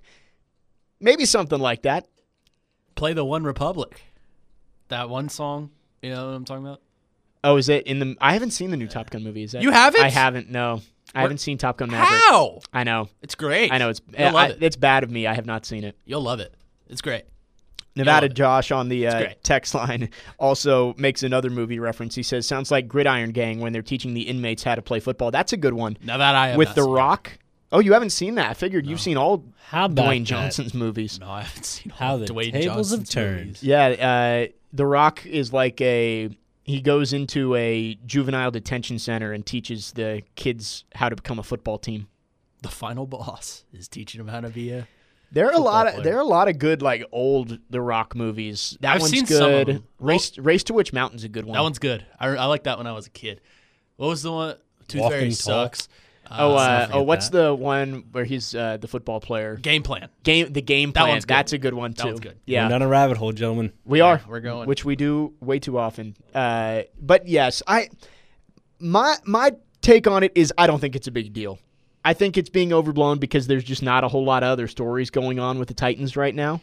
[SPEAKER 1] Maybe something like that.
[SPEAKER 3] play the One Republic. That one song, you know what I'm talking about?
[SPEAKER 1] Oh, is it in the? I haven't seen the new Top Gun movie. Is that
[SPEAKER 3] You haven't?
[SPEAKER 1] I haven't. No, I haven't seen Top Gun Maverick.
[SPEAKER 3] How?
[SPEAKER 1] I know.
[SPEAKER 3] It's great.
[SPEAKER 1] I know it's.
[SPEAKER 3] You'll love
[SPEAKER 1] I,
[SPEAKER 3] it.
[SPEAKER 1] It's bad of me. I have not seen it.
[SPEAKER 3] You'll love it. It's great.
[SPEAKER 1] Nevada
[SPEAKER 3] love it.
[SPEAKER 1] Josh on the uh,
[SPEAKER 3] great.
[SPEAKER 1] text line also makes another movie reference. He says, "Sounds like Gridiron Gang when they're teaching the inmates how to play football." That's a good one.
[SPEAKER 3] Now that I have
[SPEAKER 1] With
[SPEAKER 3] not
[SPEAKER 1] The
[SPEAKER 3] seen.
[SPEAKER 1] Rock. Oh, you haven't seen that? I figured you've seen all
[SPEAKER 2] How about
[SPEAKER 1] Dwayne
[SPEAKER 2] that?
[SPEAKER 1] Johnson's movies.
[SPEAKER 3] No, I haven't seen all
[SPEAKER 2] How
[SPEAKER 3] of
[SPEAKER 2] the
[SPEAKER 3] Dwayne
[SPEAKER 2] tables have
[SPEAKER 3] Johnson's
[SPEAKER 2] turned.
[SPEAKER 3] movies.
[SPEAKER 1] Yeah, uh, The Rock is like a. He goes into a juvenile detention center and teaches the kids how to become a football team.
[SPEAKER 3] The final boss is teaching him how to be a.
[SPEAKER 1] There are a
[SPEAKER 3] Football
[SPEAKER 1] lot of
[SPEAKER 3] player.
[SPEAKER 1] there are a lot of good like old The Rock movies. That
[SPEAKER 3] I've
[SPEAKER 1] one's
[SPEAKER 3] seen some of
[SPEAKER 1] good.
[SPEAKER 3] them.
[SPEAKER 1] Race Race to Witch Mountain's a good one.
[SPEAKER 3] That one's good. I, I like that when I was a kid. What was the one? Tooth
[SPEAKER 2] Walking
[SPEAKER 3] Fairy
[SPEAKER 2] Tall.
[SPEAKER 3] sucks.
[SPEAKER 1] oh,
[SPEAKER 3] let's not
[SPEAKER 1] uh,
[SPEAKER 3] forget
[SPEAKER 1] oh, what's
[SPEAKER 3] that.
[SPEAKER 1] the one where he's uh, the football player?
[SPEAKER 3] Game plan.
[SPEAKER 1] Game, the game
[SPEAKER 3] That
[SPEAKER 1] plan.
[SPEAKER 3] one's good.
[SPEAKER 1] That's a good one too.
[SPEAKER 3] That one's good.
[SPEAKER 1] Yeah,
[SPEAKER 2] We're down a rabbit hole, gentlemen.
[SPEAKER 1] we are.
[SPEAKER 3] we're going.
[SPEAKER 1] which we do way too often. Uh, but yes, I my my take on it is I don't think it's a big deal. I think it's being overblown because there's just not a whole lot of other stories going on with the Titans right now.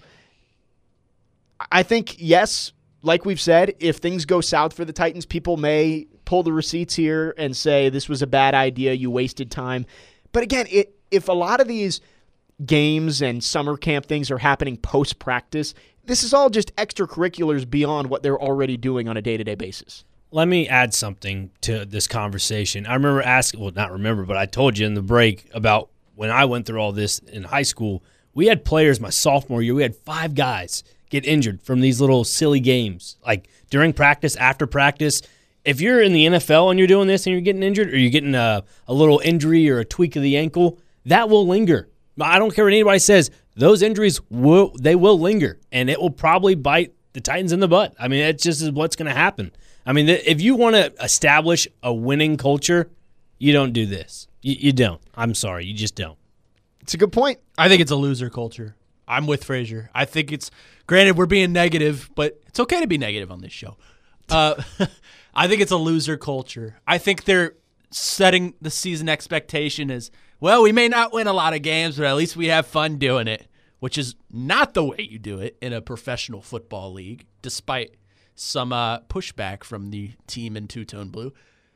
[SPEAKER 1] I think, yes, like we've said, if things go south for the Titans, people may pull the receipts here and say this was a bad idea, you wasted time. But again, it, if a lot of these games and summer camp things are happening post-practice, this is all just extracurriculars beyond what they're already doing on a day-to-day basis.
[SPEAKER 2] Let me add something to this conversation. I remember asking, well, not remember, but I told you in the break about when I went through all this in high school. We had players my sophomore year. We had five guys get injured from these little silly games, like during practice, after practice. If you're in the N F L and you're doing this and you're getting injured or you're getting a, a little injury or a tweak of the ankle, that will linger. I don't care what anybody says. Those injuries, will they will linger, and it will probably bite the Titans in the butt. I mean, it just is what's going to happen. I mean, if you want to establish a winning culture, you don't do this. You, you don't. I'm sorry. You just don't.
[SPEAKER 1] It's a good point.
[SPEAKER 3] I think it's a loser culture. I'm with Frazier. I think it's, granted, we're being negative, but it's okay to be negative on this show. Uh, I think it's a loser culture. I think they're setting the season expectation as, well, we may not win a lot of games, but at least we have fun doing it, which is not the way you do it in a professional football league, despite some uh, pushback from the team in two-tone blue.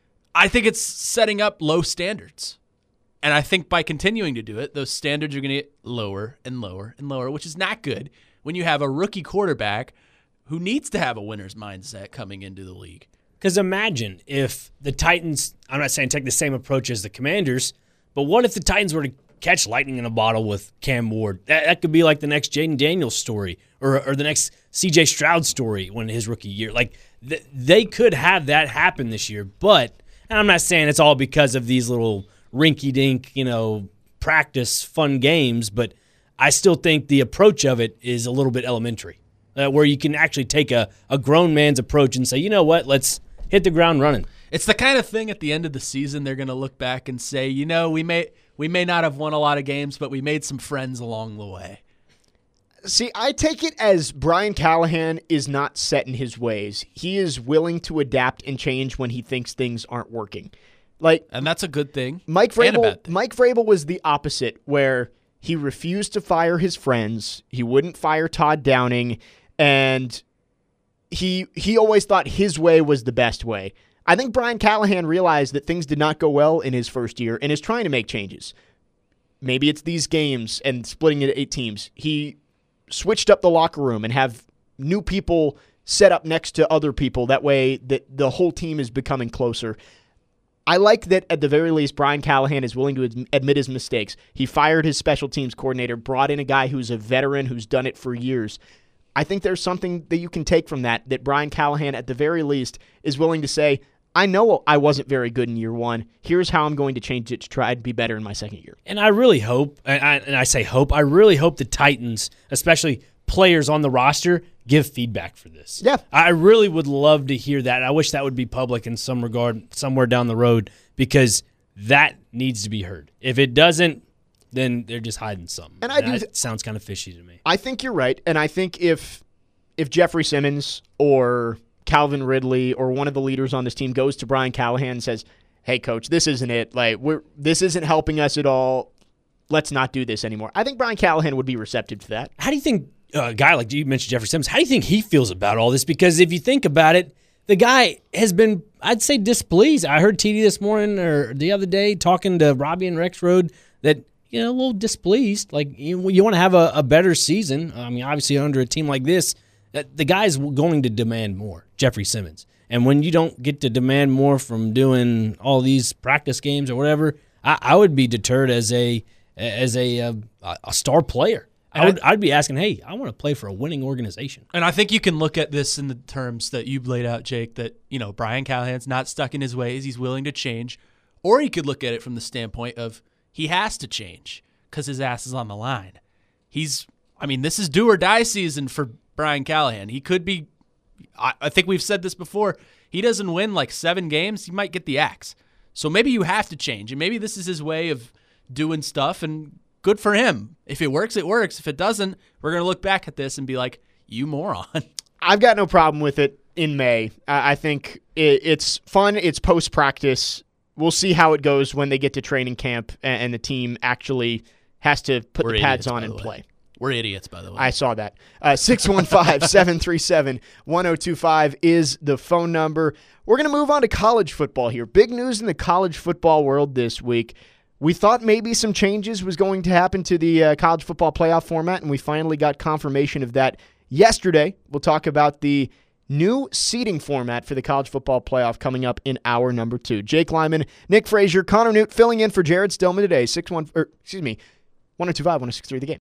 [SPEAKER 3] I think it's setting up low standards. And I think by continuing to do it, those standards are going to get lower and lower and lower, which is not good when you have a rookie quarterback who needs to have a winner's mindset coming into the league.
[SPEAKER 2] Because imagine if the Titans, I'm not saying take the same approach as the Commanders, but what if the Titans were to catch lightning in a bottle with Cam Ward? That, that could be like the next Jaden Daniels story or, or the next C J Stroud story when his rookie year. Like, th- they could have that happen this year, but, and I'm not saying it's all because of these little rinky-dink, you know, practice fun games, but I still think the approach of it is a little bit elementary, uh, where you can actually take a, a grown man's approach and say, you know what, let's hit the ground running.
[SPEAKER 3] It's the kind of thing at the end of the season they're going to look back and say, you know, we may we may not have won a lot of games, but we made some friends along the way.
[SPEAKER 1] See, I take it as Brian Callahan is not set in his ways. He is willing to adapt and change when he thinks things aren't working. Like,
[SPEAKER 3] And that's a good thing.
[SPEAKER 1] Mike
[SPEAKER 3] and a
[SPEAKER 1] Vrabel,
[SPEAKER 3] bad thing.
[SPEAKER 1] Mike Vrabel was the opposite, where he refused to fire his friends. He wouldn't fire Todd Downing, and he he always thought his way was the best way. I think Brian Callahan realized that things did not go well in his first year and is trying to make changes. Maybe it's these games and splitting it into eight teams. He switched up the locker room and have new people set up next to other people. That way that the whole team is becoming closer. I like that at the very least Brian Callahan is willing to ad- admit his mistakes. He fired his special teams coordinator, brought in a guy who's a veteran who's done it for years. I think there's something that you can take from that, that Brian Callahan at the very least is willing to say, I know I wasn't very good in year one. Here's how I'm going to change it to try to be better in my second year.
[SPEAKER 2] And I really hope, and I, and I say hope, I really hope the Titans, especially players on the roster, give feedback for this.
[SPEAKER 1] Yeah.
[SPEAKER 2] I really would love to hear that. I wish that would be public in some regard, somewhere down the road, because that needs to be heard. If it doesn't, then they're just hiding something.
[SPEAKER 1] And I do th-
[SPEAKER 2] That sounds kind of fishy to me.
[SPEAKER 1] I think you're right, and I think if if Jeffrey Simmons or Calvin Ridley or one of the leaders on this team goes to Brian Callahan and says, "Hey, coach, this isn't it. Like, we're this isn't helping us at all. Let's not do this anymore." I think Brian Callahan would be receptive to that.
[SPEAKER 2] How do you think uh, a guy like you mentioned Jeffrey Simmons, how do you think he feels about all this? Because if you think about it, the guy has been, I'd say, displeased. I heard T D this morning or the other day talking to Robbie and Rex Road that, you know, a little displeased. Like, you, you want to have a, a better season. I mean, obviously under a team like this, that the guy's going to demand more, Jeffrey Simmons. And when you don't get to demand more from doing all these practice games or whatever, I, I would be deterred as a as a a, a star player. I would I'd be asking, hey, I want to play for a winning organization.
[SPEAKER 3] And I think you can look at this in the terms that you laid out, Jake, that, you know, Brian Callahan's not stuck in his ways. He's willing to change. Or you could look at it from the standpoint of he has to change because his ass is on the line. He's, I mean, this is do or die season for Brian Callahan. He could be, I, I think we've said this before, he doesn't win like seven games, he might get the axe. So maybe you have to change, and maybe this is his way of doing stuff, and good for him. If it works, it works. If it doesn't, we're going to look back at this and be like, you moron.
[SPEAKER 1] I've got no problem with it in May. I I think it, it's fun. It's post-practice. We'll see how it goes when they get to training camp and, and the team actually has to put
[SPEAKER 3] We're
[SPEAKER 1] the pads
[SPEAKER 3] idiots,
[SPEAKER 1] on
[SPEAKER 3] by
[SPEAKER 1] and
[SPEAKER 3] the way.
[SPEAKER 1] play.
[SPEAKER 3] We're idiots, by the way.
[SPEAKER 1] I saw that. Uh, six one five, seven three seven, one zero two five is the phone number. We're going to move on to college football here. Big news in the college football world this week. We thought maybe some changes was going to happen to the uh, college football playoff format, and we finally got confirmation of that yesterday. We'll talk about the new seeding format for the college football playoff coming up in hour number two. Jake Lyman, Nick Frazier, Connor Newt filling in for Jared Stillman today. six one, or, excuse me, one zero two five, one zero six three, the game.